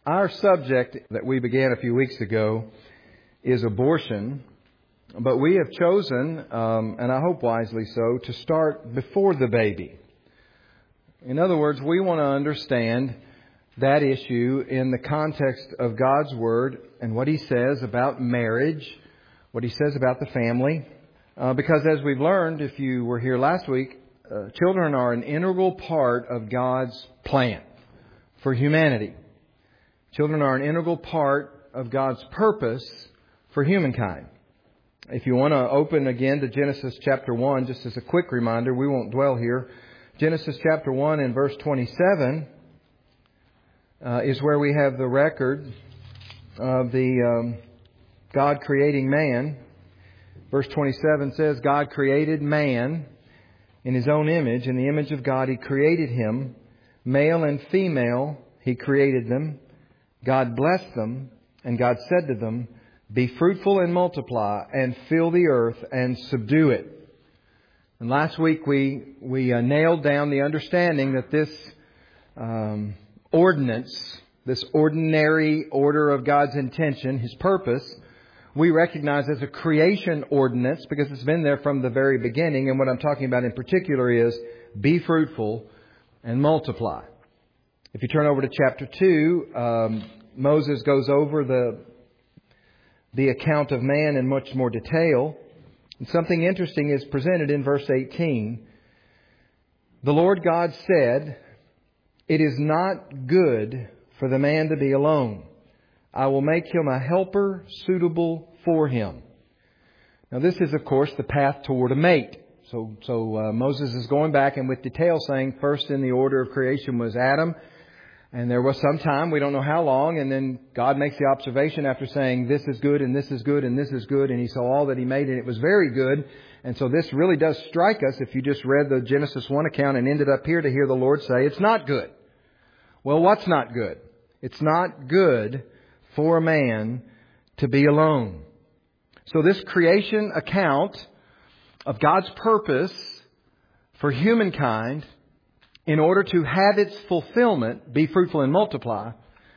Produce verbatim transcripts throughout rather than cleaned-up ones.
Our subject that we began a few weeks ago is abortion, but we have chosen, um, and I hope wisely so, to start before the baby. In other words, we want to understand that issue in the context of God's Word and what He says about marriage, what He says about the family. Uh, because as we've learned, if you were here last week, uh, children are an integral part of God's plan for humanity. Children are an integral part of God's purpose for humankind. If you want to open again to Genesis chapter one, just as a quick reminder, we won't dwell here. Genesis chapter one and verse twenty-seven uh, is where we have the record of the um, God creating man. Verse twenty-seven says, God created man in His own image. In the image of God He created him. Male and female He created them. God blessed them, and God said to them, be fruitful and multiply, and fill the earth and subdue it. And last week we we uh, nailed down the understanding that this um, ordinance, this ordinary order of God's intention, His purpose, we recognize as a creation ordinance because it's been there from the very beginning. And what I'm talking about in particular is be fruitful and multiply. If you turn over to chapter two, um, Moses goes over the the account of man in much more detail. And something interesting is presented in verse eighteen. The Lord God said, it is not good for the man to be alone. I will make him a helper suitable for him. Now this is, of course, the path toward a mate. So, so uh, Moses is going back and with detail saying first in the order of creation was Adam. And there was some time, we don't know how long, and then God makes the observation after saying this is good and this is good and this is good, and He saw all that He made and it was very good. And so this really does strike us if you just read the Genesis one account and ended up here to hear the Lord say it's not good. Well, what's not good? It's not good for a man to be alone. So this creation account of God's purpose for humankind, in order to have its fulfillment, be fruitful and multiply,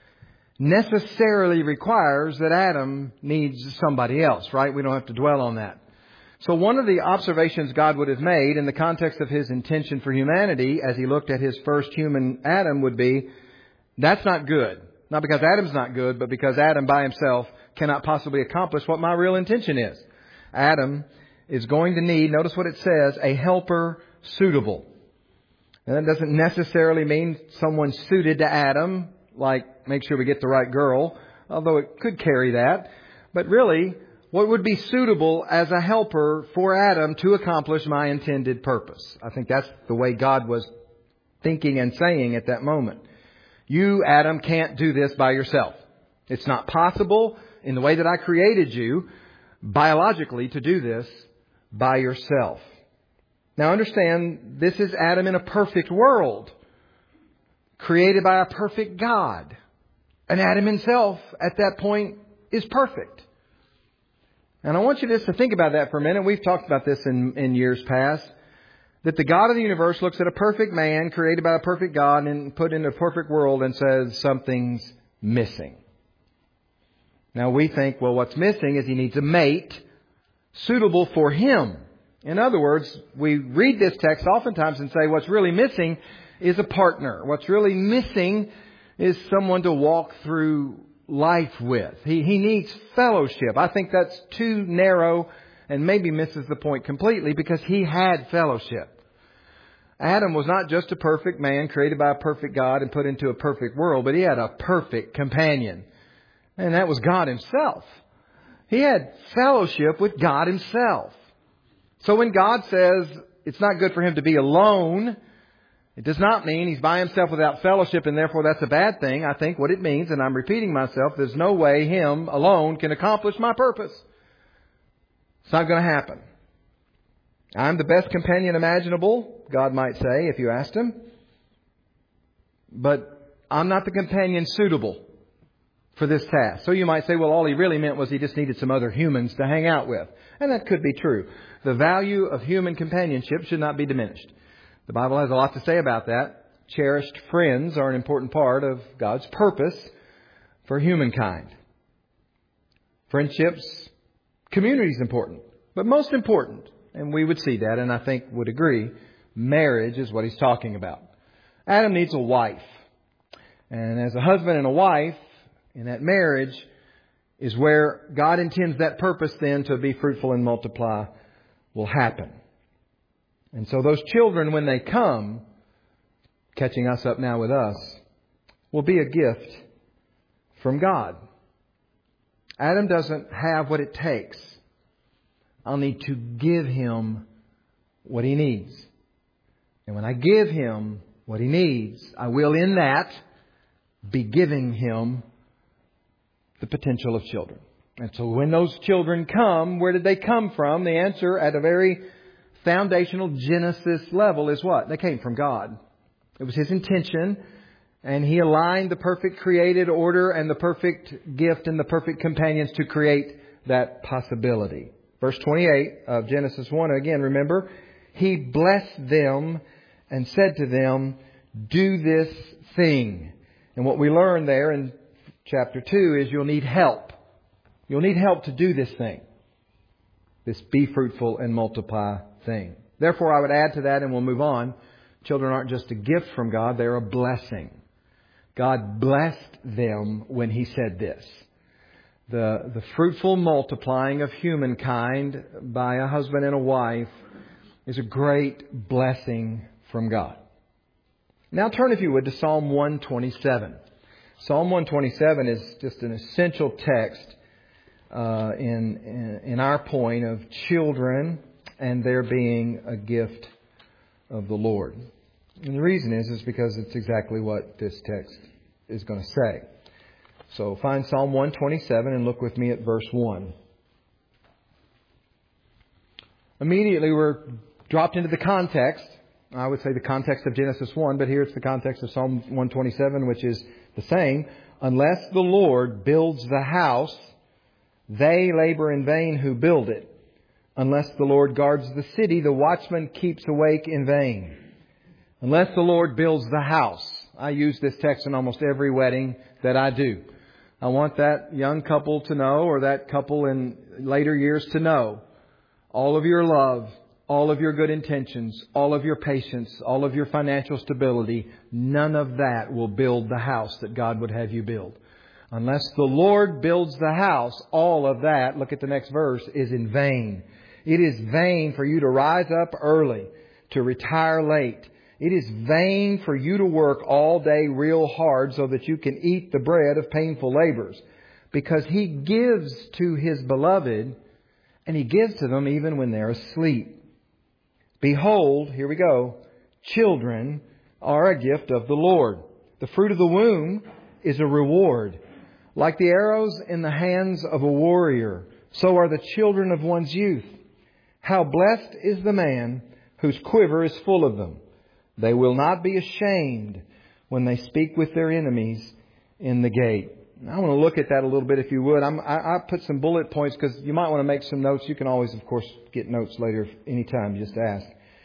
necessarily requires that Adam needs somebody else, right? We don't have to dwell on that. So one of the observations God would have made in the context of His intention for humanity as He looked at His first human Adam would be, that's not good. Not because Adam's not good, but because Adam by himself cannot possibly accomplish what my real intention is. Adam is going to need, notice what it says, a helper suitable. And that doesn't necessarily mean someone suited to Adam, like make sure we get the right girl, although it could carry that. But really, what would be suitable as a helper for Adam to accomplish my intended purpose? I think that's the way God was thinking and saying at that moment. You, Adam, can't do this by yourself. It's not possible in the way that I created you, biologically, to do this by yourself. Now understand, this is Adam in a perfect world, created by a perfect God. And Adam himself, at that point, is perfect. And I want you just to think about that for a minute. We've talked about this in, in years past. That the God of the universe looks at a perfect man, created by a perfect God, and put into a perfect world and says, something's missing. Now we think, well, what's missing is he needs a mate suitable for him. In other words, we read this text oftentimes and say what's really missing is a partner. What's really missing is someone to walk through life with. He, he needs fellowship. I think that's too narrow and maybe misses the point completely because he had fellowship. Adam was not just a perfect man created by a perfect God and put into a perfect world, but he had a perfect companion. And that was God Himself. He had fellowship with God Himself. So when God says it's not good for him to be alone, it does not mean he's by himself without fellowship and therefore that's a bad thing. I think what it means, and I'm repeating myself, there's no way him alone can accomplish my purpose. It's not going to happen. I'm the best companion imaginable, God might say, if you asked him. But I'm not the companion suitable for this task. So you might say, well, all he really meant was he just needed some other humans to hang out with. And that could be true. The value of human companionship should not be diminished. The Bible has a lot to say about that. Cherished friends are an important part of God's purpose for humankind. Friendships, community is important. But most important, and we would see that and I think would agree, marriage is what he's talking about. Adam needs a wife. And as a husband and a wife, in that marriage is where God intends that purpose then to be fruitful and multiply will happen. And so those children, when they come, catching us up now with us, will be a gift from God. Adam doesn't have what it takes. I'll need to give him what he needs. And when I give him what he needs, I will in that be giving him the potential of children. And so when those children come, where did they come from? The answer at a very foundational Genesis level is what? They came from God. It was His intention, and He aligned the perfect created order and the perfect gift and the perfect companions to create that possibility. Verse twenty-eight of Genesis one, again, remember, He blessed them and said to them, do this thing. And what we learn there in chapter two is you'll need help. You'll need help to do this thing. This be fruitful and multiply thing. Therefore, I would add to that, and we'll move on. Children aren't just a gift from God, they're a blessing. God blessed them when He said this. The, the fruitful multiplying of humankind by a husband and a wife is a great blessing from God. Now turn, if you would, to Psalm one twenty-seven. Psalm one twenty-seven is just an essential text uh, in, in in our point of children and their being a gift of the Lord. And the reason is, is because it's exactly what this text is going to say. So find Psalm one twenty-seven and look with me at verse one. Immediately we're dropped into the context. I would say the context of Genesis one, but here it's the context of Psalm one twenty-seven, which is the same. Unless the Lord builds the house, they labor in vain who build it. Unless the Lord guards the city, the watchman keeps awake in vain. Unless the Lord builds the house. I use this text in almost every wedding that I do. I want that young couple to know, or that couple in later years to know, all of your love, all of your good intentions, all of your patience, all of your financial stability, none of that will build the house that God would have you build. Unless the Lord builds the house, all of that, look at the next verse, is in vain. It is vain for you to rise up early, to retire late. It is vain for you to work all day real hard so that you can eat the bread of painful labors. Because He gives to His beloved, and He gives to them even when they're asleep. Behold, here we go, children are a gift of the Lord. The fruit of the womb is a reward. Like the arrows in the hands of a warrior, so are the children of one's youth. How blessed is the man whose quiver is full of them. They will not be ashamed when they speak with their enemies in the gate. I want to look at that a little bit, if you would. I'm, I, I put some bullet points because you might want to make some notes. You can always, of course, get notes later anytime. Just ask.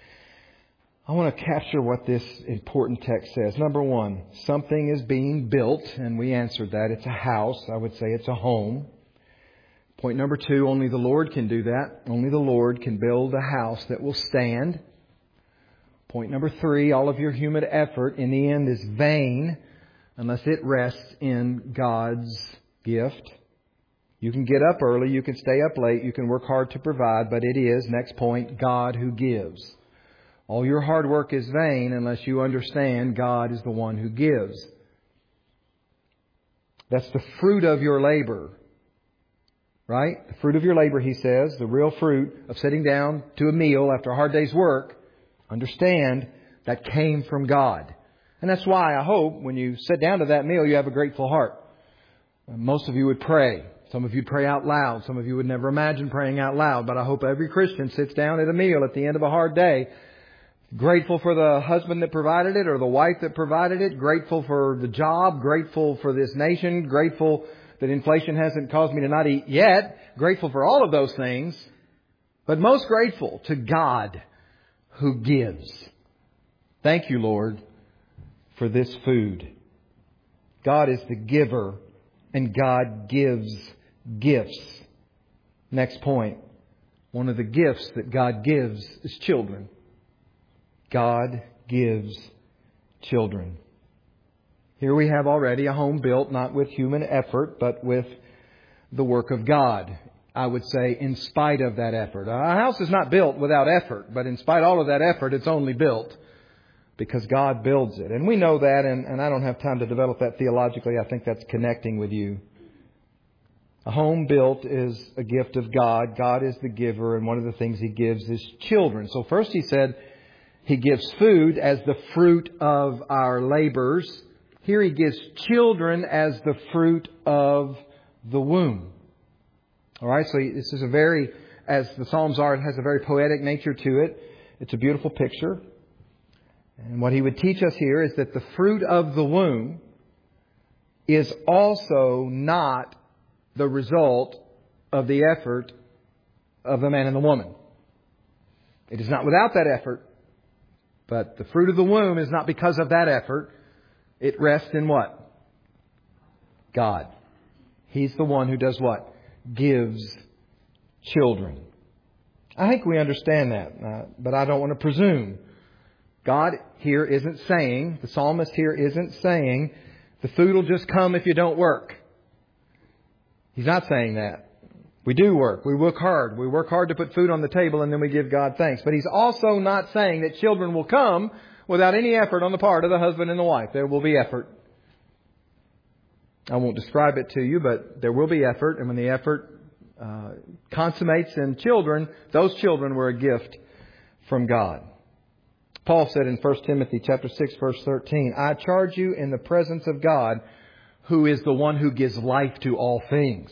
I want to capture what this important text says. Number one, something is being built, and we answered that. It's a house. I would say it's a home. Point number two, only the Lord can do that. Only the Lord can build a house that will stand. Point number three, all of your human effort in the end is vain unless it rests in God's gift. You can get up early, you can stay up late, you can work hard to provide, but it is, next point, God who gives. All your hard work is vain unless you understand God is the one who gives. That's the fruit of your labor. Right? The fruit of your labor, he says, the real fruit of sitting down to a meal after a hard day's work, understand that came from God. And that's why I hope when you sit down to that meal, you have a grateful heart. Most of you would pray. Some of you pray out loud. Some of you would never imagine praying out loud. But I hope every Christian sits down at a meal at the end of a hard day, grateful for the husband that provided it or the wife that provided it, grateful for the job, grateful for this nation, grateful that inflation hasn't caused me to not eat yet, grateful for all of those things, but most grateful to God who gives. Thank you, Lord, for this food. God is the giver and God gives gifts. Next point. One of the gifts that God gives is children. God gives children. Here we have already a home built not with human effort, but with the work of God. I would say in spite of that effort. A house is not built without effort, but in spite of all of that effort, it's only built because God builds it. And we know that, and, and I don't have time to develop that theologically. I think that's connecting with you. A home built is a gift of God. God is the giver, and one of the things He gives is children. So first He said He gives food as the fruit of our labors. Here He gives children as the fruit of the womb. All right, so this is a very, as the Psalms are, it has a very poetic nature to it. It's a beautiful picture. And what He would teach us here is that the fruit of the womb is also not the result of the effort of the man and the woman. It is not without that effort, but the fruit of the womb is not because of that effort. It rests in what? God. He's the one who does what? Gives children. I think we understand that, uh, but I don't want to presume. God here isn't saying, the psalmist here isn't saying, the food will just come if you don't work. He's not saying that. We do work. We work hard. We work hard to put food on the table, and then we give God thanks. But He's also not saying that children will come without any effort on the part of the husband and the wife. There will be effort. I won't describe it to you, but there will be effort. And when the effort uh, consummates in children, those children were a gift from God. Paul said in First Timothy chapter six, verse thirteen, I charge you in the presence of God, who is the one who gives life to all things.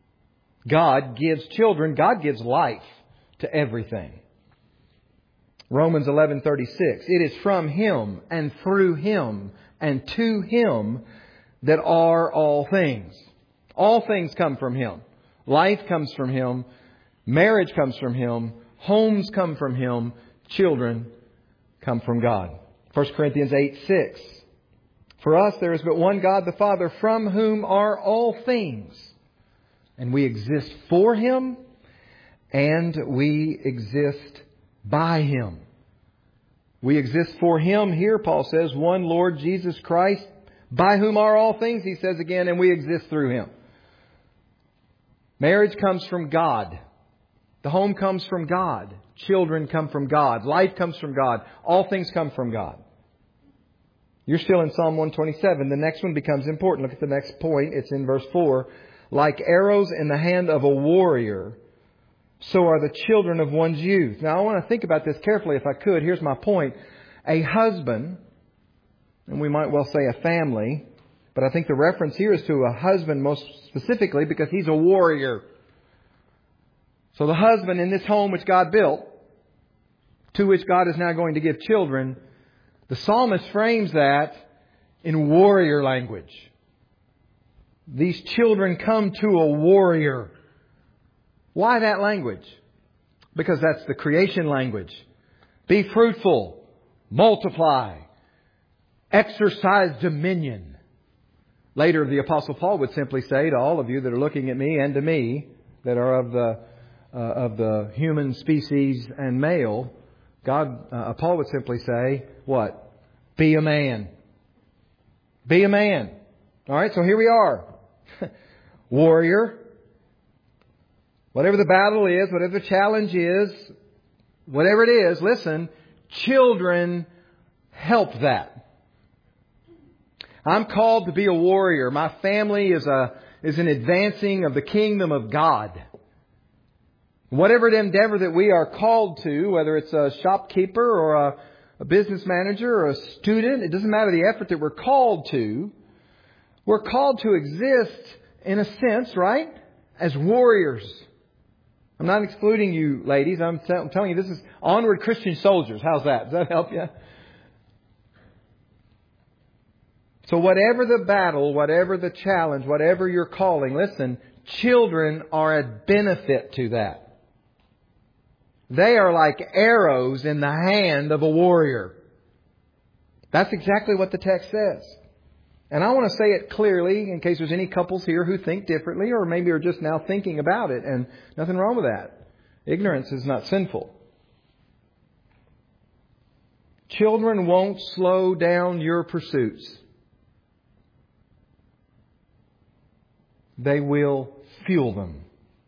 God gives children. God gives life to everything. Romans eleven thirty-six. It is from Him and through Him and to Him that are all things. All things come from Him. Life comes from Him. Marriage comes from Him. Homes come from Him. Children come from God. First Corinthians eight six. For us there is but one God the Father, from whom are all things. And we exist for Him, and we exist by Him. We exist for Him here, Paul says, one Lord Jesus Christ, by whom are all things, he says again, and we exist through Him. Marriage comes from God. The home comes from God. Children come from God. Life comes from God. All things come from God. You're still in Psalm one twenty-seven. The next one becomes important. Look at the next point. It's in verse four. Like arrows in the hand of a warrior, so are the children of one's youth. Now, I want to think about this carefully if I could. Here's my point. A husband, and we might well say a family, but I think the reference here is to a husband most specifically because he's a warrior. So the husband in this home which God built, to which God is now going to give children, the psalmist frames that in warrior language. These children come to a warrior. Why that language? Because that's the creation language. Be fruitful, multiply, exercise dominion. Later, the Apostle Paul would simply say to all of you that are looking at me and to me that are of the uh, of the human species and male, God, uh, Paul would simply say, what? Be a man. Be a man. All right, so here we are. Warrior. Whatever the battle is, whatever the challenge is, whatever it is, listen, children help that. I'm called to be a warrior. My family is a is an advancing of the kingdom of God. Whatever endeavor that we are called to, whether it's a shopkeeper or a, a business manager or a student, it doesn't matter the effort that we're called to. We're called to exist in a sense, right, as warriors. I'm not excluding you, ladies. I'm, t- I'm telling you, this is onward Christian soldiers. How's that? Does that help you? So whatever the battle, whatever the challenge, whatever your calling, listen, children are a benefit to that. They are like arrows in the hand of a warrior. That's exactly what the text says. And I want to say it clearly in case there's any couples here who think differently or maybe are just now thinking about it, and nothing wrong with that. Ignorance is not sinful. Children won't slow down your pursuits. They will fuel them.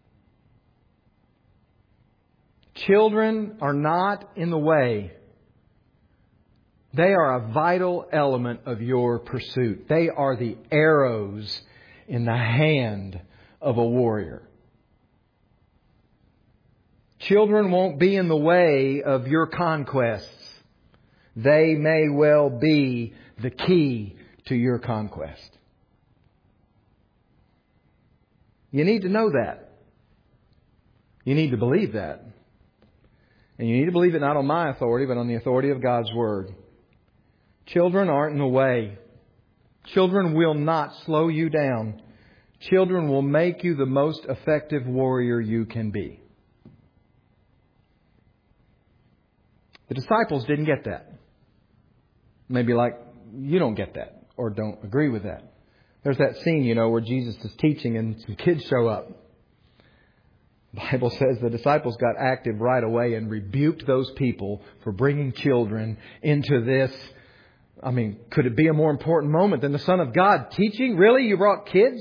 Children are not in the way. They are a vital element of your pursuit. They are the arrows in the hand of a warrior. Children won't be in the way of your conquests. They may well be the key to your conquest. You need to know that. You need to believe that. And you need to believe it not on my authority, but on the authority of God's Word. Children aren't in the way. Children will not slow you down. Children will make you the most effective warrior you can be. The disciples didn't get that. Maybe like you don't get that or don't agree with that. There's that scene, you know, where Jesus is teaching and some kids show up. The Bible says the disciples got active right away and rebuked those people for bringing children into this. I mean, could it be a more important moment than the Son of God teaching? Really? You brought kids?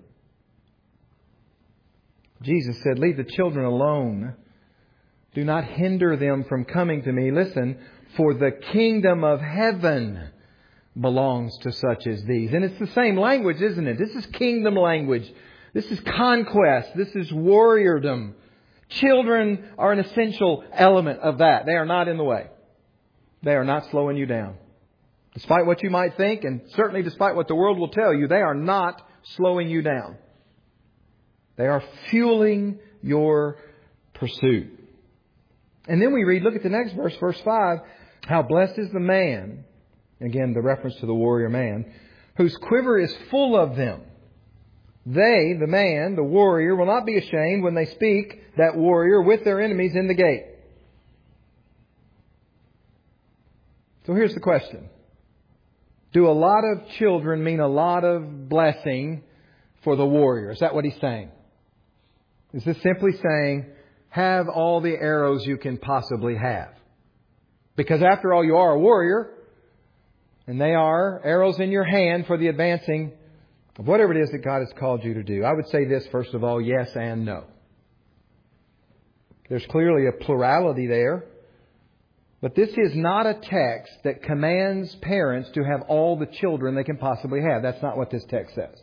Jesus said, leave the children alone. Do not hinder them from coming to me. Listen, for the kingdom of heaven belongs to such as these. And it's the same language, isn't it? This is kingdom language. This is conquest. This is warriordom. Children are an essential element of that. They are not in the way. They are not slowing you down. Despite what you might think, and certainly despite what the world will tell you, they are not slowing you down. They are fueling your pursuit. And then we read, look at the next verse, verse five. How blessed is the man, again the reference to the warrior man, whose quiver is full of them. They, the man, the warrior, will not be ashamed when they speak, that warrior, with their enemies in the gate. So here's the question. Do a lot of children mean a lot of blessing for the warrior? Is that what he's saying? Is this simply saying, have all the arrows you can possibly have? Because after all, you are a warrior, and they are arrows in your hand for the advancing of whatever it is that God has called you to do. I would say this, first of all, yes and no. There's clearly a plurality there. But this is not a text that commands parents to have all the children they can possibly have. That's not what this text says.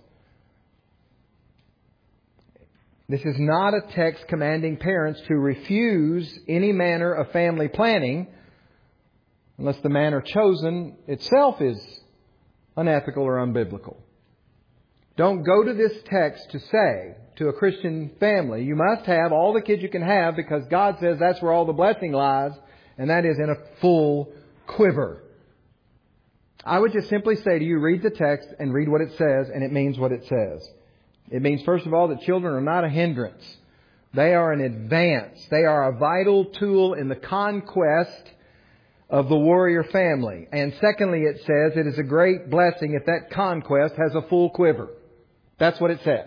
This is not a text commanding parents to refuse any manner of family planning unless the manner chosen itself is unethical or unbiblical. Don't go to this text to say to a Christian family, you must have all the kids you can have because God says that's where all the blessing lies. And that is in a full quiver. I would just simply say to you, read the text and read what it says, and it means what it says. It means, first of all, that children are not a hindrance. They are an advance. They are a vital tool in the conquest of the warrior family. And secondly, it says it is a great blessing if that conquest has a full quiver. That's what it says.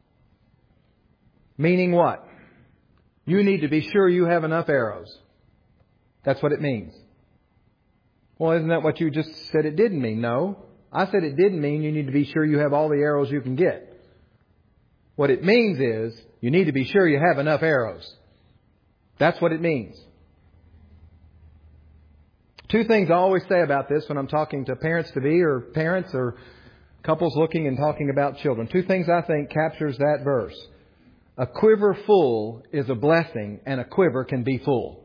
Meaning what? You need to be sure you have enough arrows. That's what it means. Well, isn't that what you just said it didn't mean? No. I said it didn't mean you need to be sure you have all the arrows you can get. What it means is you need to be sure you have enough arrows. That's what it means. Two things I always say about this when I'm talking to parents-to-be or parents or couples looking and talking about children. Two things I think captures that verse. A quiver full is a blessing, and a quiver can be full.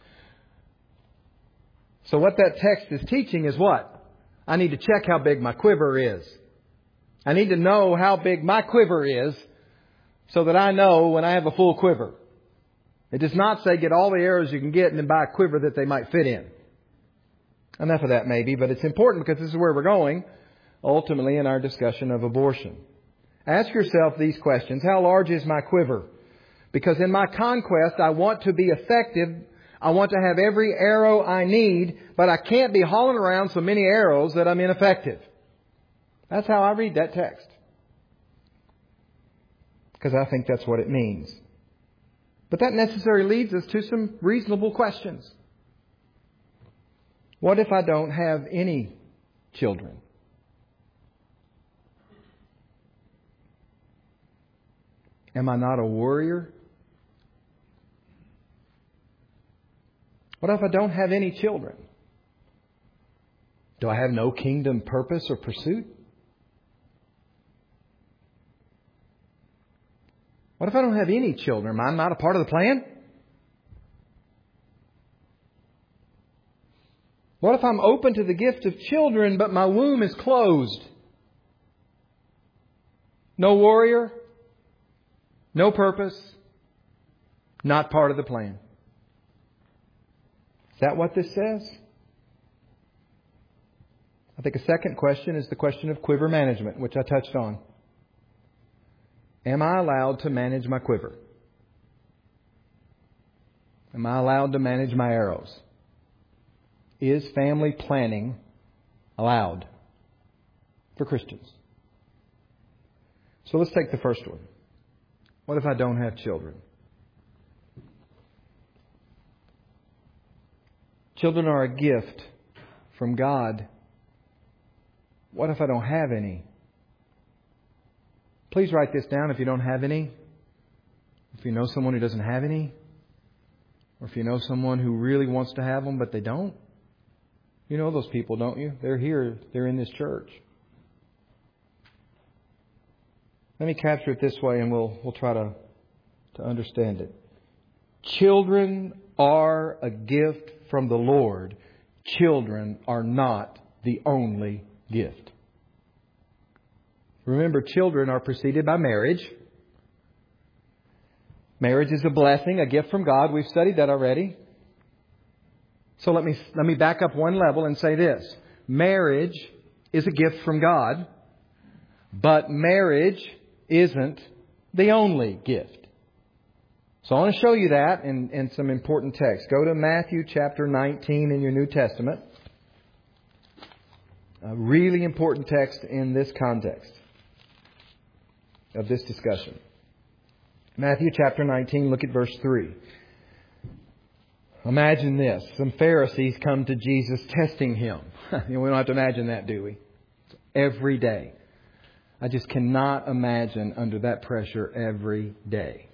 So what that text is teaching is what? I need to check how big my quiver is. I need to know how big my quiver is so that I know when I have a full quiver. It does not say get all the arrows you can get and then buy a quiver that they might fit in. Enough of that maybe, but it's important because this is where we're going ultimately in our discussion of abortion. Ask yourself these questions. How large is my quiver? Because in my conquest, I want to be effective. I want to have every arrow I need, but I can't be hauling around so many arrows that I'm ineffective. That's how I read that text. Because I think that's what it means. But that necessarily leads us to some reasonable questions. What if I don't have any children? Am I not a warrior? What if I don't have any children? Do I have no kingdom purpose or pursuit? What if I don't have any children? Am I not a part of the plan? What if I'm open to the gift of children, but my womb is closed? No warrior, no purpose, not part of the plan. Is that what this says? I think a second question is the question of quiver management, which I touched on. Am I allowed to manage my quiver? Am I allowed to manage my arrows? Is family planning allowed for Christians? So let's take the first one. What if I don't have children? Children are a gift from God. What if I don't have any? Please write this down if you don't have any. If you know someone who doesn't have any. Or if you know someone who really wants to have them but they don't. You know those people, don't you? They're here. They're in this church. Let me capture it this way and we'll we'll try to, to understand it. Children are a gift from the Lord. Children are not the only gift. Remember, children are preceded by marriage. Marriage is a blessing, a gift from God. We've studied that already. So let me let me back up one level and say this. Marriage is a gift from God, but marriage isn't the only gift. So I want to show you that in, in some important texts. Go to Matthew chapter nineteen in your New Testament. A really important text in this context of this discussion. Matthew chapter nineteen, look at verse three. Imagine this. Some Pharisees come to Jesus testing Him. We don't have to imagine that, do we? Every day. I just cannot imagine under that pressure every day.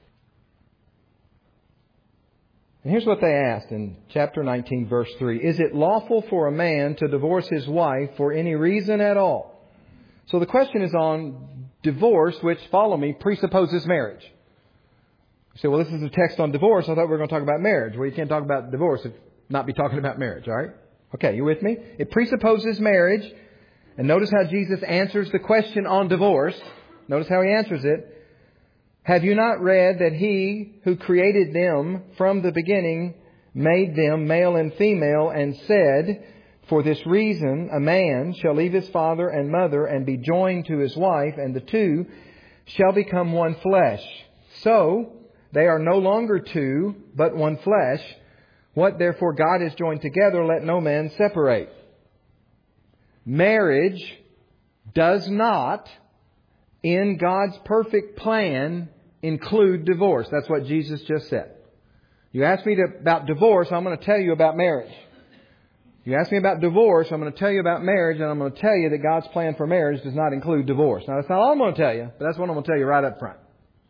And here's what they asked in chapter nineteen, verse three. Is it lawful for a man to divorce his wife for any reason at all? So the question is on divorce, which, follow me, presupposes marriage. You say, well, this is a text on divorce. I thought we were going to talk about marriage. Well, you can't talk about divorce if not be talking about marriage, all right? Okay, you with me? It presupposes marriage. And notice how Jesus answers the question on divorce. Notice how He answers it. Have you not read that He who created them from the beginning made them male and female and said, for this reason a man shall leave his father and mother and be joined to his wife, and the two shall become one flesh. So they are no longer two, but one flesh. What therefore God has joined together, let no man separate. Marriage does not, in God's perfect plan, include divorce. That's what Jesus just said. You ask me to, about divorce, I'm going to tell you about marriage. You ask me about divorce, I'm going to tell you about marriage, and I'm going to tell you that God's plan for marriage does not include divorce. Now, that's not all I'm going to tell you, but that's what I'm going to tell you right up front.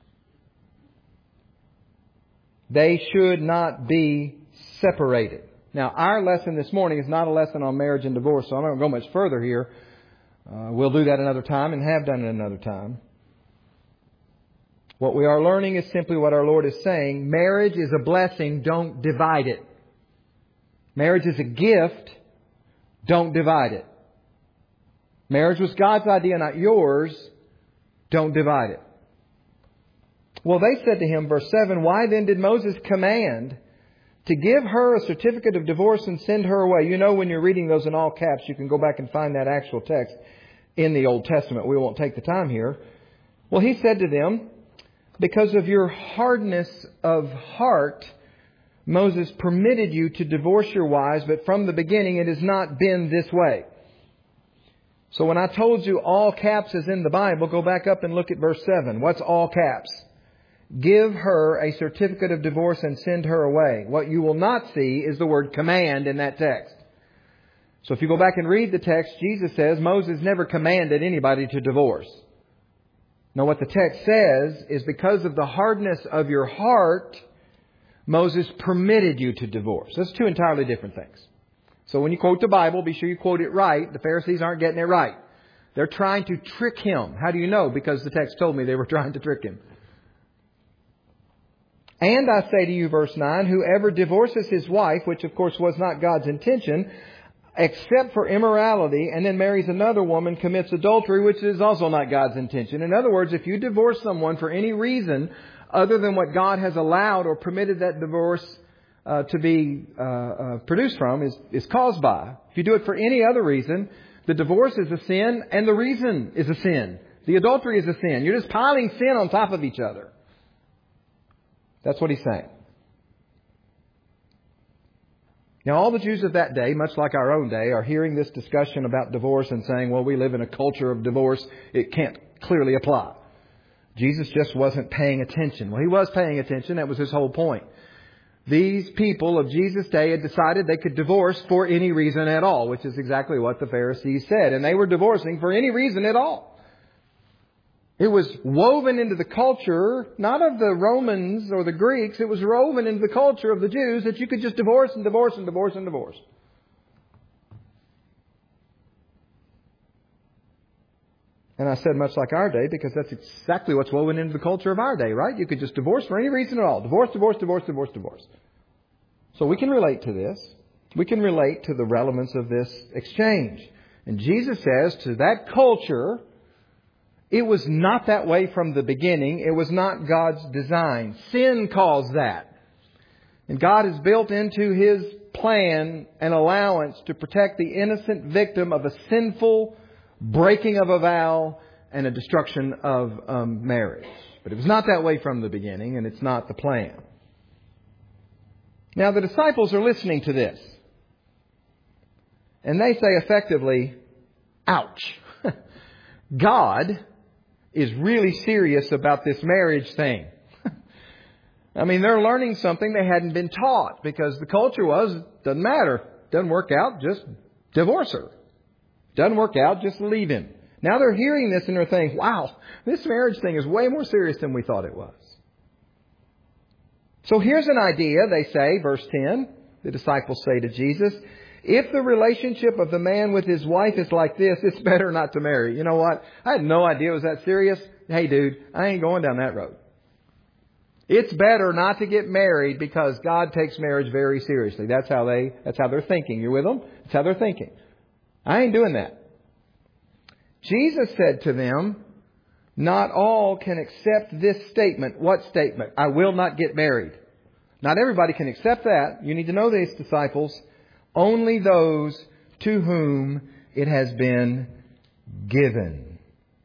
They should not be separated. Now, our lesson this morning is not a lesson on marriage and divorce, so I'm not going to go much further here. Uh, we'll do that another time and have done it another time. What we are learning is simply what our Lord is saying. Marriage is a blessing. Don't divide it. Marriage is a gift. Don't divide it. Marriage was God's idea, not yours. Don't divide it. Well, they said to Him, verse seven, why then did Moses command to give her a certificate of divorce and send her away? You know, when you're reading those in all caps, you can go back and find that actual text in the Old Testament. We won't take the time here. Well, He said to them, because of your hardness of heart, Moses permitted you to divorce your wives, but from the beginning it has not been this way. So when I told you all caps is in the Bible, go back up and look at verse seven. What's all caps? Give her a certificate of divorce and send her away. What you will not see is the word command in that text. So if you go back and read the text, Jesus says Moses never commanded anybody to divorce. Now what the text says is because of the hardness of your heart, Moses permitted you to divorce. That's two entirely different things. So when you quote the Bible, be sure you quote it right. The Pharisees aren't getting it right. They're trying to trick him. How do you know? Because the text told me they were trying to trick him. And I say to you, verse nine, whoever divorces his wife, which of course was not God's intention, except for immorality, and then marries another woman, commits adultery, which is also not God's intention. In other words, if you divorce someone for any reason other than what God has allowed or permitted that divorce uh, to be uh, uh, produced from, is, is caused by. If you do it for any other reason, the divorce is a sin and the reason is a sin. The adultery is a sin. You're just piling sin on top of each other. That's what he's saying. Now, all the Jews of that day, much like our own day, are hearing this discussion about divorce and saying, well, we live in a culture of divorce. It can't clearly apply. Jesus just wasn't paying attention. Well, he was paying attention. That was his whole point. These people of Jesus' day had decided they could divorce for any reason at all, which is exactly what the Pharisees said. And they were divorcing for any reason at all. It was woven into the culture, not of the Romans or the Greeks. It was woven into the culture of the Jews that you could just divorce and divorce and divorce and divorce. And I said much like our day because that's exactly what's woven into the culture of our day, right? You could just divorce for any reason at all. Divorce, divorce, divorce, divorce, divorce. So we can relate to this. We can relate to the relevance of this exchange. And Jesus says to that culture, it was not that way from the beginning. It was not God's design. Sin caused that. And God has built into His plan an allowance to protect the innocent victim of a sinful breaking of a vow and a destruction of um, marriage. But it was not that way from the beginning, and it's not the plan. Now the disciples are listening to this. And they say effectively, ouch. God is really serious about this marriage thing. I mean, they're learning something they hadn't been taught because the culture was, doesn't matter. Doesn't work out, just divorce her. Doesn't work out, just leave him. Now they're hearing this and they're thinking, wow, this marriage thing is way more serious than we thought it was. So here's an idea, they say, verse ten, the disciples say to Jesus, if the relationship of the man with his wife is like this, it's better not to marry. You know what? I had no idea it was that serious. Hey, dude, I ain't going down that road. It's better not to get married because God takes marriage very seriously. That's how they, that's how they're thinking. You with them? That's how they're thinking. I ain't doing that. Jesus said to them, not all can accept this statement. What statement? I will not get married. Not everybody can accept that. You need to know this, disciples. Only those to whom it has been given.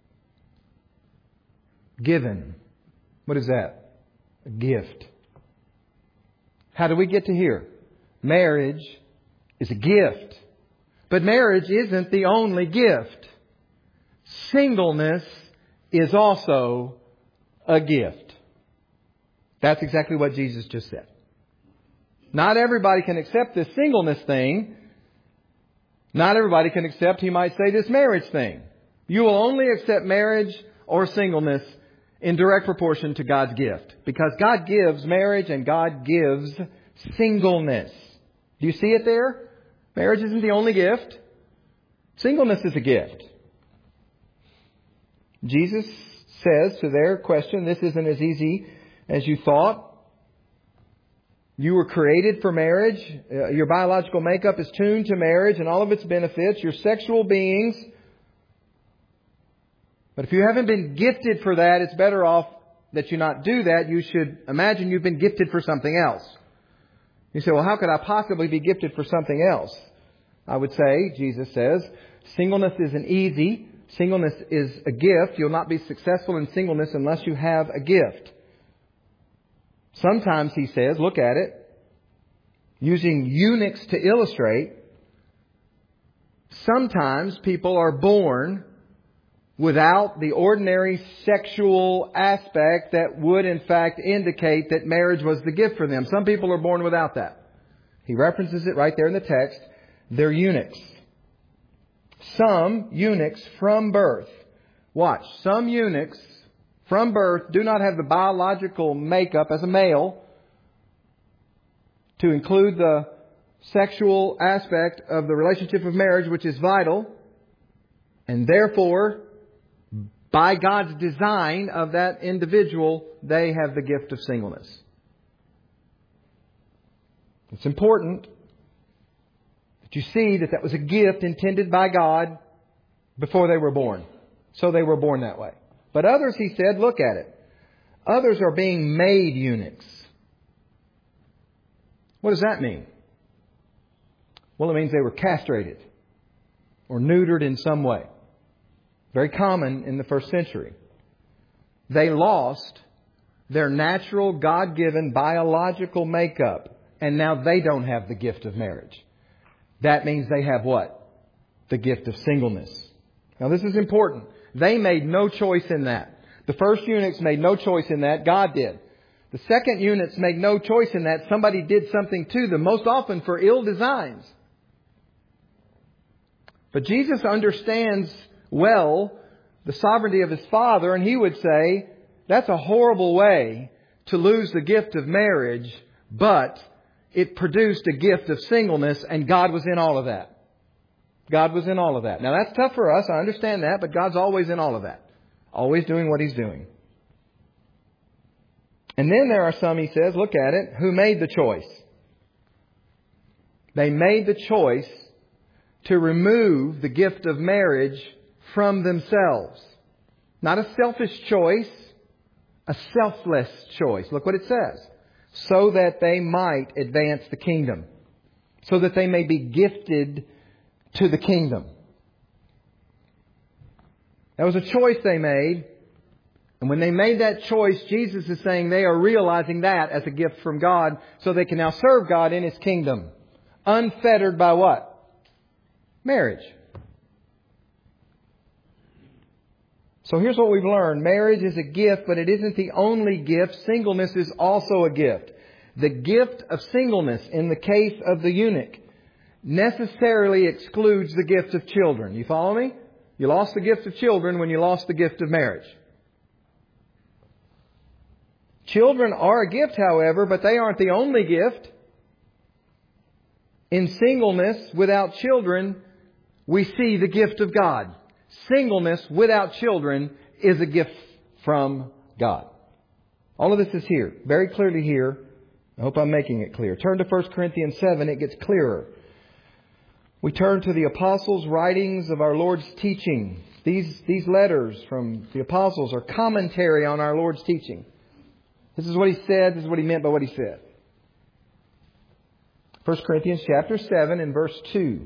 Given. What is that? A gift. How do we get to here? Marriage is a gift. But marriage isn't the only gift. Singleness is also a gift. That's exactly what Jesus just said. Not everybody can accept this singleness thing. Not everybody can accept, he might say, this marriage thing. You will only accept marriage or singleness in direct proportion to God's gift. Because God gives marriage and God gives singleness. Do you see it there? Marriage isn't the only gift. Singleness is a gift. Jesus says to their question, this isn't as easy as you thought. You were created for marriage. Uh, your biological makeup is tuned to marriage and all of its benefits. You're sexual beings. But if you haven't been gifted for that, it's better off that you not do that. You should imagine you've been gifted for something else. You say, well, how could I possibly be gifted for something else? I would say, Jesus says, singleness isn't easy. Singleness is a gift. You'll not be successful in singleness unless you have a gift. Sometimes, he says, look at it, using eunuchs to illustrate, Sometimes people are born without the ordinary sexual aspect that would in fact indicate that marriage was the gift for them. Some people are born without that. He references it right there in the text. They're eunuchs. Some eunuchs from birth. Watch. Some eunuchs from birth do not have the biological makeup as a male to include the sexual aspect of the relationship of marriage, which is vital. And therefore, by God's design of that individual, they have the gift of singleness. It's important that you see that that was a gift intended by God before they were born. So they were born that way. But others, he said, look at it. Others are being made eunuchs. What does that mean? Well, it means they were castrated or neutered in some way. Very common in the first century. They lost their natural, God-given, biological makeup. And now they don't have the gift of marriage. That means they have what? The gift of singleness. Now this is important. They made no choice in that. The first eunuchs made no choice in that. God did. The second eunuchs made no choice in that. Somebody did something to them, most often for ill designs. But Jesus understands well the sovereignty of His Father, and He would say, that's a horrible way to lose the gift of marriage, but it produced a gift of singleness, and God was in all of that. God was in all of that. Now that's tough for us, I understand that, but God's always in all of that. Always doing what He's doing. And then there are some, he says, look at it, who made the choice. They made the choice to remove the gift of marriage from themselves. Not a selfish choice, a selfless choice. Look what it says. So that they might advance the kingdom. So that they may be gifted to the kingdom. That was a choice they made. And when they made that choice, Jesus is saying they are realizing that as a gift from God, so they can now serve God in His kingdom. Unfettered by what? Marriage. So here's what we've learned. Marriage is a gift, but it isn't the only gift. Singleness is also a gift. The gift of singleness, in the case of the eunuch, necessarily excludes the gift of children. You follow me? You lost the gift of children when you lost the gift of marriage. Children are a gift, however, but they aren't the only gift. In singleness, without children, we see the gift of God. Singleness without children is a gift from God. All of this is here, very clearly here. I hope I'm making it clear. Turn to First Corinthians seven, it gets clearer. We turn to the apostles' writings of our Lord's teaching. These, these letters from the apostles are commentary on our Lord's teaching. This is what He said, this is what He meant by what He said. First Corinthians chapter seven and verse two.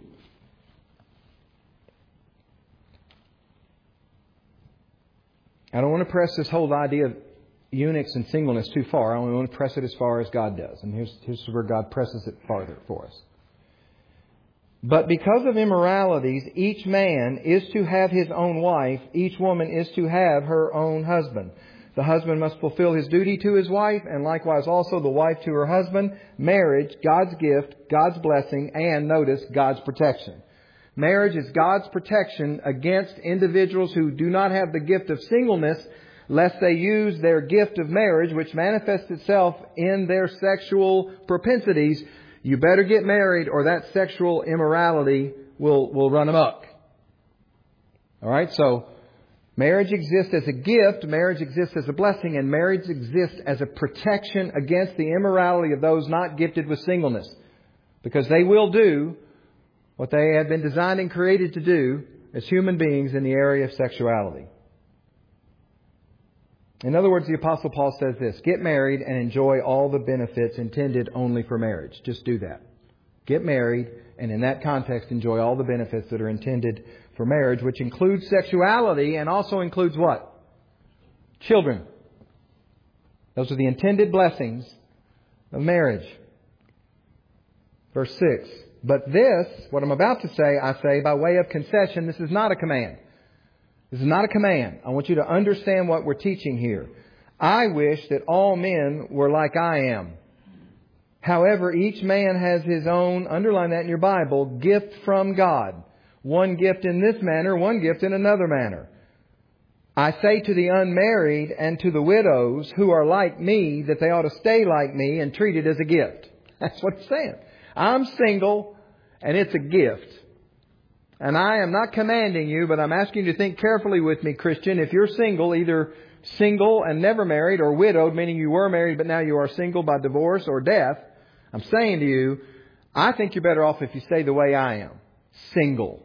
I don't want to press this whole idea of eunuchs and singleness too far. I only want to press it as far as God does. And here's, here's where God presses it farther for us. But because of immoralities, each man is to have his own wife. Each woman is to have her own husband. The husband must fulfill his duty to his wife, and likewise also the wife to her husband. Marriage, God's gift, God's blessing, and notice, God's protection. Marriage is God's protection against individuals who do not have the gift of singleness, lest they use their gift of marriage, which manifests itself in their sexual propensities. You better get married or that sexual immorality will, will run amok. All right, so marriage exists as a gift, marriage exists as a blessing, and marriage exists as a protection against the immorality of those not gifted with singleness. Because they will do what they have been designed and created to do as human beings in the area of sexuality. In other words, the Apostle Paul says this: get married and enjoy all the benefits intended only for marriage. Just do that. Get married and in that context enjoy all the benefits that are intended for marriage, which includes sexuality and also includes what? Children. Those are the intended blessings of marriage. Verse six. But this, what I'm about to say, I say by way of concession, this is not a command. This is not a command. I want you to understand what we're teaching here. I wish that all men were like I am. However, each man has his own, underline that in your Bible, gift from God. One gift in this manner, one gift in another manner. I say to the unmarried and to the widows who are like me that they ought to stay like me and treat it as a gift. That's what it's saying. I'm single and it's a gift. And I am not commanding you, but I'm asking you to think carefully with me, Christian. If you're single, either single and never married, or widowed, meaning you were married but now you are single by divorce or death, I'm saying to you, I think you're better off if you stay the way I am. Single.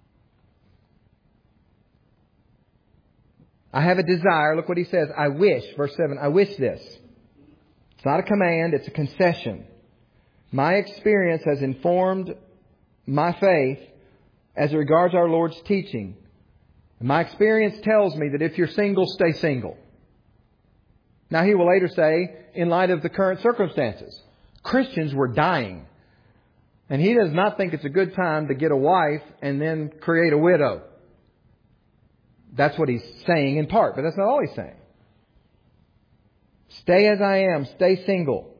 I have a desire. Look what he says. I wish. Verse seven. I wish this. It's not a command. It's a concession. My experience has informed my faith as it regards our Lord's teaching. My experience tells me that if you're single, stay single. Now he will later say, in light of the current circumstances, Christians were dying. And he does not think it's a good time to get a wife and then create a widow. That's what he's saying in part, but that's not all he's saying. Stay as I am. Stay single.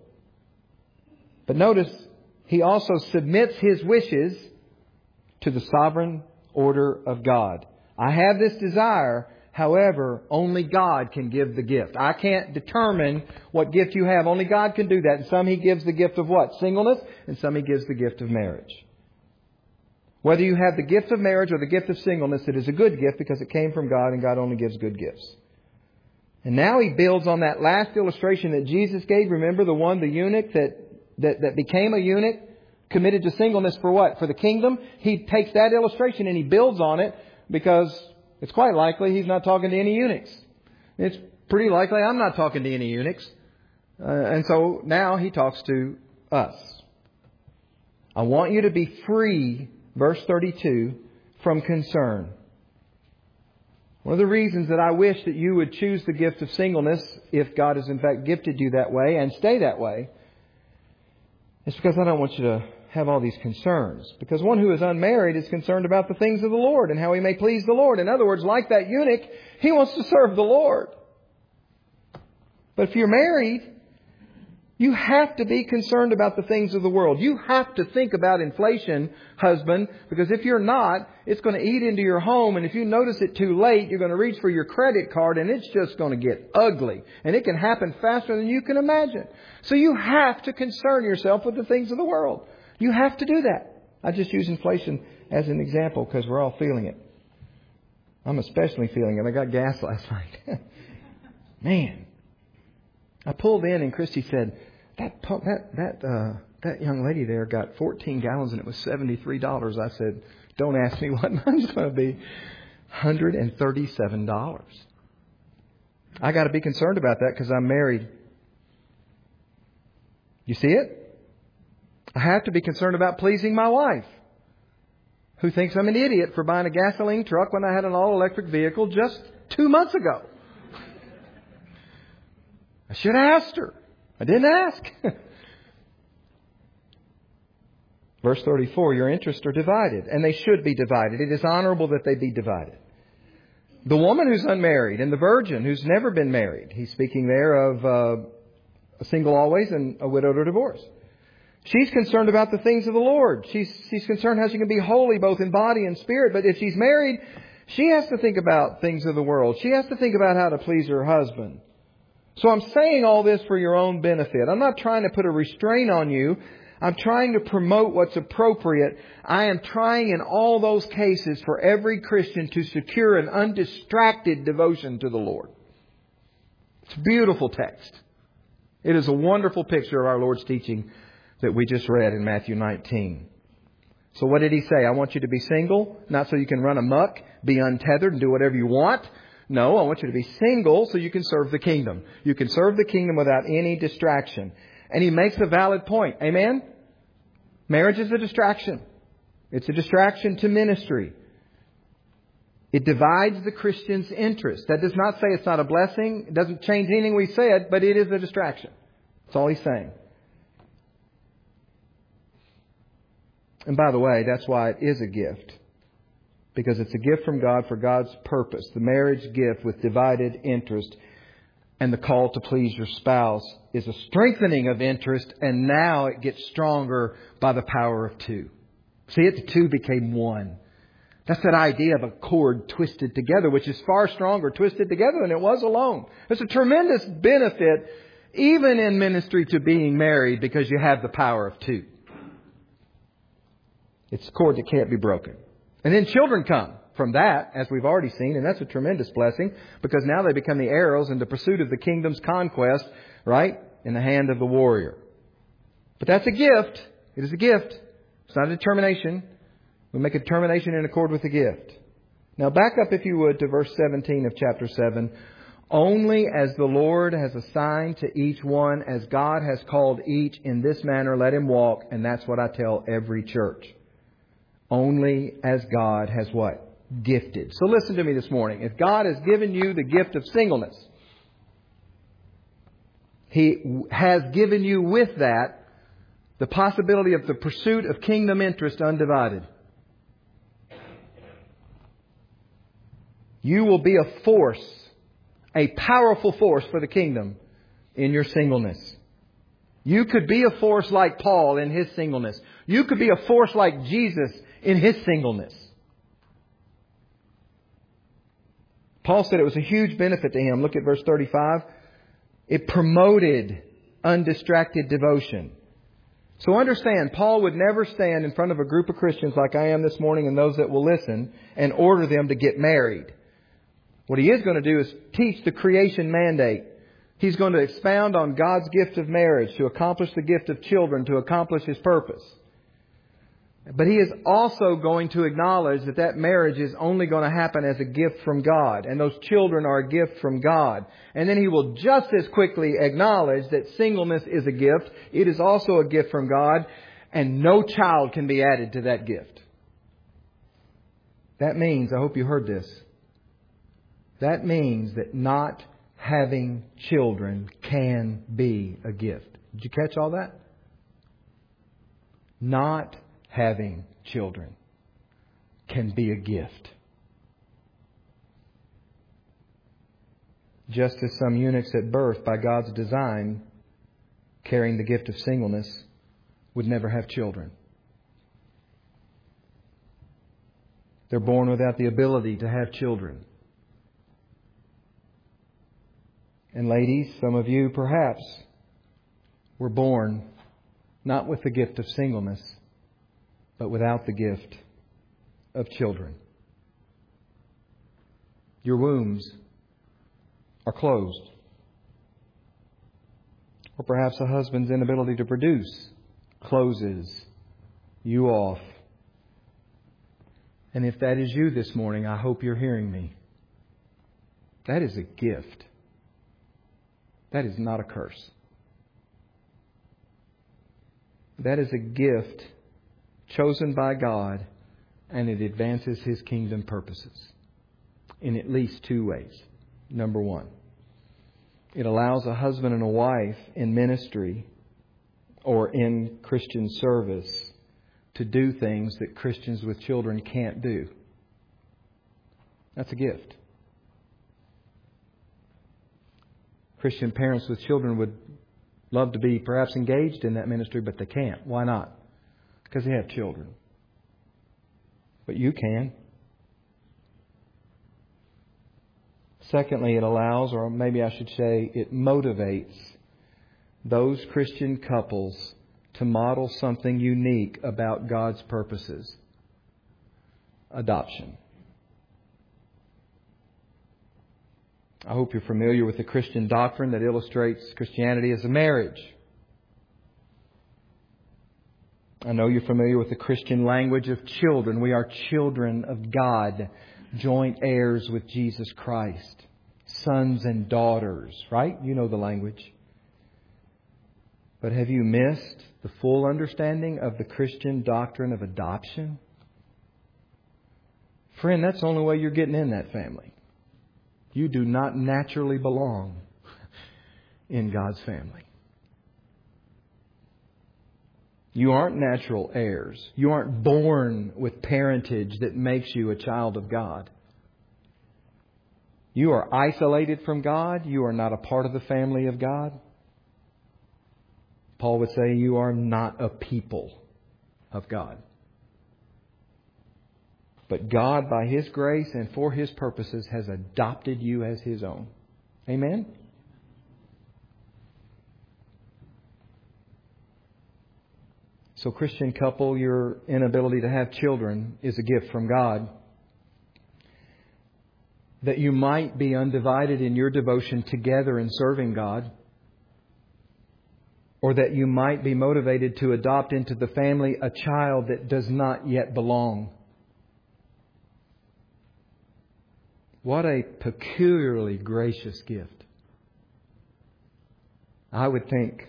But notice, he also submits his wishes to the sovereign order of God. I have this desire. However, only God can give the gift. I can't determine what gift you have. Only God can do that. And some He gives the gift of what? Singleness. And some He gives the gift of marriage. Whether you have the gift of marriage or the gift of singleness, it is a good gift because it came from God and God only gives good gifts. And now he builds on that last illustration that Jesus gave. Remember the one, the eunuch that, that, that became a eunuch, committed to singleness for what? For the kingdom. He takes that illustration and he builds on it because it's quite likely he's not talking to any eunuchs. It's pretty likely I'm not talking to any eunuchs. Uh, and so now he talks to us. I want you to be free, verse thirty-two, from concern. One of the reasons that I wish that you would choose the gift of singleness, if God has in fact gifted you that way, and stay that way, is because I don't want you to have all these concerns. Because one who is unmarried is concerned about the things of the Lord and how he may please the Lord. In other words, like that eunuch, he wants to serve the Lord. But if you're married, you have to be concerned about the things of the world. You have to think about inflation, husband, because if you're not, it's going to eat into your home. And if you notice it too late, you're going to reach for your credit card and it's just going to get ugly. And it can happen faster than you can imagine. So you have to concern yourself with the things of the world. You have to do that. I just use inflation as an example because we're all feeling it. I'm especially feeling it. I got gas last night. Man. I pulled in and Christy said, that pump, that that uh, that young lady there got fourteen gallons and it was seventy-three dollars. I said, don't ask me what mine's going to be. one hundred thirty-seven dollars. I got to be concerned about that because I'm married. You see it? I have to be concerned about pleasing my wife, who thinks I'm an idiot for buying a gasoline truck when I had an all-electric vehicle just two months ago. I should have asked her. I didn't ask. Verse thirty-four, your interests are divided, and they should be divided. It is honorable that they be divided. The woman who's unmarried and the virgin who's never been married. He's speaking there of uh, a single always and a widowed or divorced. She's concerned about the things of the Lord. She's, she's concerned how she can be holy both in body and spirit. But if she's married, she has to think about things of the world. She has to think about how to please her husband. So I'm saying all this for your own benefit. I'm not trying to put a restraint on you. I'm trying to promote what's appropriate. I am trying in all those cases for every Christian to secure an undistracted devotion to the Lord. It's a beautiful text. It is a wonderful picture of our Lord's teaching that we just read in Matthew nineteen. So what did He say? I want you to be single, not so you can run amok, be untethered and do whatever you want. No, I want you to be single so you can serve the kingdom. You can serve the kingdom without any distraction. And He makes a valid point. Amen? Marriage is a distraction. It's a distraction to ministry. It divides the Christian's interest. That does not say it's not a blessing. It doesn't change anything we said, but it is a distraction. That's all He's saying. And by the way, that's why it is a gift. Because it's a gift from God for God's purpose. The marriage gift with divided interest and the call to please your spouse is a strengthening of interest, and now it gets stronger by the power of two. See, it the two became one. That's that idea of a cord twisted together, which is far stronger twisted together than it was alone. There's a tremendous benefit, even in ministry, to being married because you have the power of two. It's a cord that can't be broken. And then children come from that, as we've already seen, and that's a tremendous blessing because now they become the arrows in the pursuit of the kingdom's conquest, right, in the hand of the warrior. But that's a gift. It is a gift. It's not a determination. We make a determination in accord with the gift. Now back up, if you would, to verse seventeen of chapter seven. Only as the Lord has assigned to each one, as God has called each, in this manner let him walk. And that's what I tell every church. Only as God has what? Gifted. So listen to me this morning. If God has given you the gift of singleness, He has given you with that the possibility of the pursuit of kingdom interest undivided. You will be a force, a powerful force for the kingdom in your singleness. You could be a force like Paul in his singleness. You could be a force like Jesus in his singleness. Paul said it was a huge benefit to him. Look at verse thirty-five. It promoted undistracted devotion. So understand, Paul would never stand in front of a group of Christians like I am this morning and those that will listen and order them to get married. What he is going to do is teach the creation mandate. He's going to expound on God's gift of marriage to accomplish the gift of children, to accomplish His purpose. But he is also going to acknowledge that that marriage is only going to happen as a gift from God. And those children are a gift from God. And then he will just as quickly acknowledge that singleness is a gift. It is also a gift from God. And no child can be added to that gift. That means, I hope you heard this, that means that not having children can be a gift. Did you catch all that? Not having children can be a gift. Just as some eunuchs at birth, by God's design, carrying the gift of singleness, would never have children. They're born without the ability to have children. And ladies, some of you perhaps were born not with the gift of singleness, but without the gift of children. Your wombs are closed. Or perhaps a husband's inability to produce closes you off. And if that is you this morning, I hope you're hearing me. That is a gift. That is not a curse. That is a gift chosen by God, and it advances His kingdom purposes in at least two ways. Number one, it allows a husband and a wife in ministry or in Christian service to do things that Christians with children can't do. That's a gift. Christian parents with children would love to be perhaps engaged in that ministry, but they can't. Why not? Because they have children. But you can. Secondly, it allows, or maybe I should say, it motivates those Christian couples to model something unique about God's purposes. Adoption. I hope you're familiar with the Christian doctrine that illustrates Christianity as a marriage. I know you're familiar with the Christian language of children. We are children of God, joint heirs with Jesus Christ, sons and daughters, right? You know the language. But have you missed the full understanding of the Christian doctrine of adoption? Friend, that's the only way you're getting in that family. You do not naturally belong in God's family. You aren't natural heirs. You aren't born with parentage that makes you a child of God. You are isolated from God. You are not a part of the family of God. Paul would say you are not a people of God. But God, by His grace and for His purposes, has adopted you as His own. Amen? So, Christian couple, your inability to have children is a gift from God. That you might be undivided in your devotion together in serving God. Or that you might be motivated to adopt into the family a child that does not yet belong. What a peculiarly gracious gift. I would think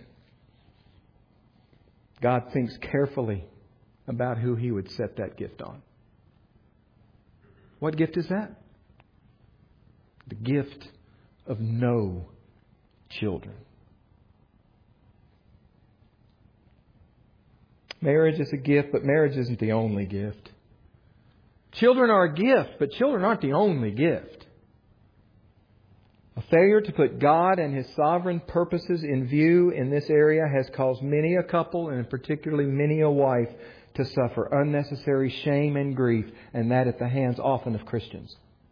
God thinks carefully about who He would set that gift on. What gift is that? The gift of no children. Marriage is a gift, but marriage isn't the only gift. Children are a gift, but children aren't the only gift. A failure to put God and His sovereign purposes in view in this area has caused many a couple, and particularly many a wife, to suffer unnecessary shame and grief, and that at the hands often of Christians.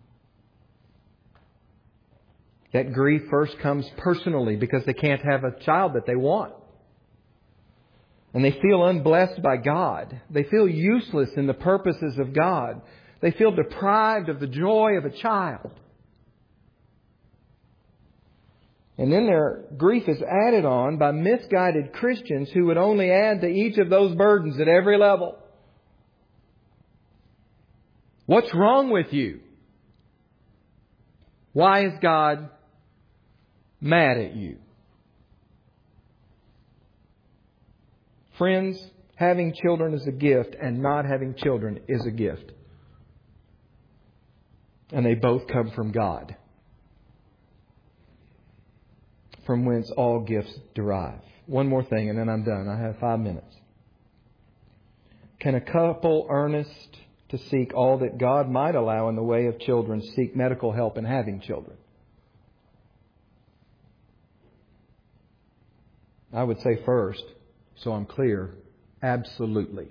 That grief first comes personally because they can't have a child that they want. And they feel unblessed by God. They feel useless in the purposes of God. They feel deprived of the joy of a child. And then their grief is added on by misguided Christians who would only add to each of those burdens at every level. What's wrong with you? Why is God mad at you? Friends, having children is a gift, and not having children is a gift. And they both come from God, from whence all gifts derive. One more thing, and then I'm done. I have five minutes. Can a couple earnest to seek all that God might allow in the way of children seek medical help in having children? I would say first, so I'm clear, absolutely.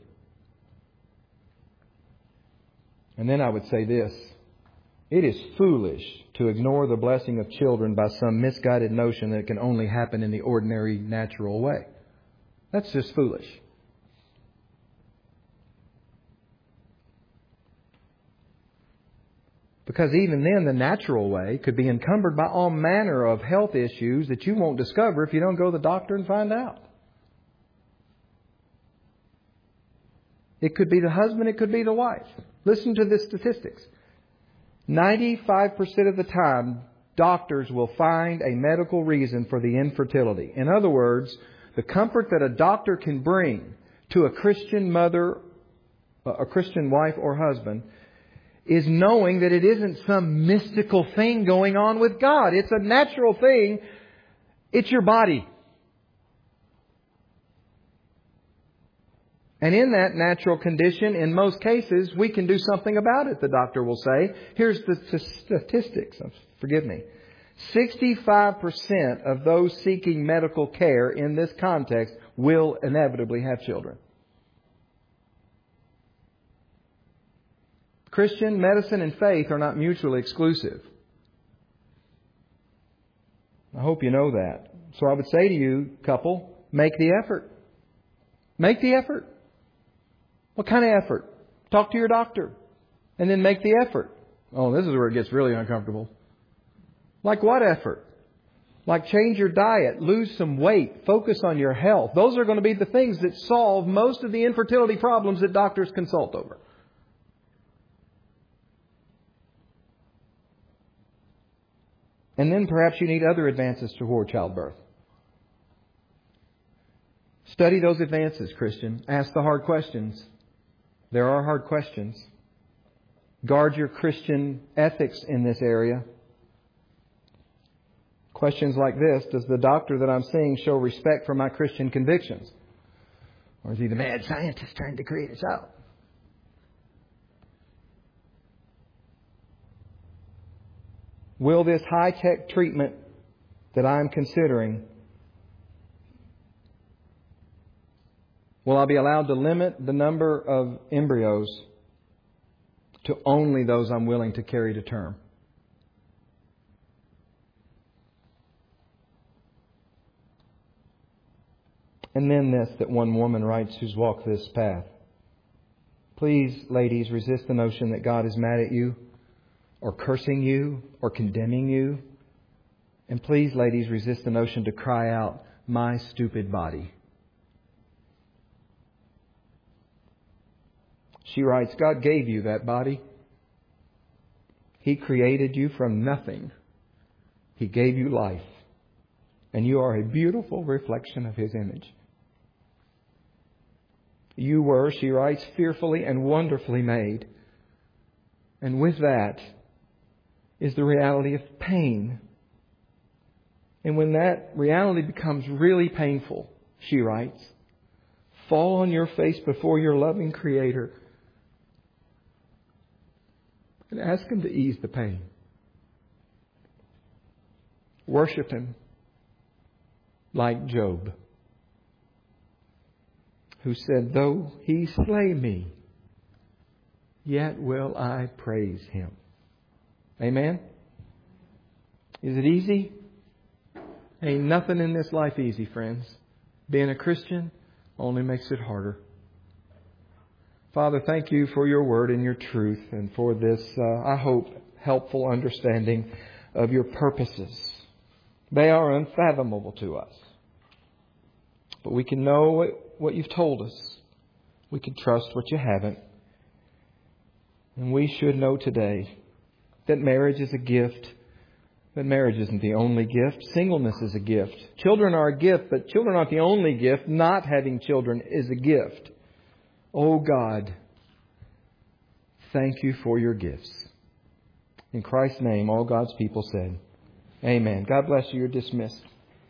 And then I would say this. It is foolish to ignore the blessing of children by some misguided notion that it can only happen in the ordinary, natural way. That's just foolish. Because even then, the natural way could be encumbered by all manner of health issues that you won't discover if you don't go to the doctor and find out. It could be the husband, it could be the wife. Listen to the statistics. ninety-five percent of the time, doctors will find a medical reason for the infertility. In other words, the comfort that a doctor can bring to a Christian mother, a Christian wife or husband, is knowing that it isn't some mystical thing going on with God. It's a natural thing. It's your body. And in that natural condition, in most cases, we can do something about it, the doctor will say. Here's the statistics. Forgive me. sixty-five percent of those seeking medical care in this context will inevitably have children. Christian medicine and faith are not mutually exclusive. I hope you know that. So I would say to you, couple, make the effort. Make the effort. What kind of effort? Talk to your doctor. And then make the effort. Oh, this is where it gets really uncomfortable. Like what effort? Like change your diet, lose some weight, focus on your health. Those are going to be the things that solve most of the infertility problems that doctors consult over. And then perhaps you need other advances toward childbirth. Study those advances, Christian. Ask the hard questions. There are hard questions. Guard your Christian ethics in this area. Questions like this: does the doctor that I'm seeing show respect for my Christian convictions? Or is he the mad scientist trying to create a child? Will this high-tech treatment that I'm considering, will I be allowed to limit the number of embryos to only those I'm willing to carry to term? And then this that one woman writes who's walked this path. Please, ladies, resist the notion that God is mad at you or cursing you or condemning you. And please, ladies, resist the notion to cry out, my stupid body. She writes, God gave you that body. He created you from nothing. He gave you life. And you are a beautiful reflection of His image. You were, she writes, fearfully and wonderfully made. And with that is the reality of pain. And when that reality becomes really painful, she writes, fall on your face before your loving Creator and ask Him to ease the pain. Worship Him like Job, who said, though He slay me, yet will I praise Him. Amen? Is it easy? Ain't nothing in this life easy, friends. Being a Christian only makes it harder. Father, thank You for Your word and Your truth, and for this, uh, I hope, helpful understanding of Your purposes. They are unfathomable to us. But we can know what, what You've told us. We can trust what You haven't. And we should know today that marriage is a gift. But marriage isn't the only gift. Singleness is a gift. Children are a gift, but children aren't the only gift. Not having children is a gift. Oh God, thank You for Your gifts. In Christ's name, all God's people said, Amen. God bless you. You're dismissed.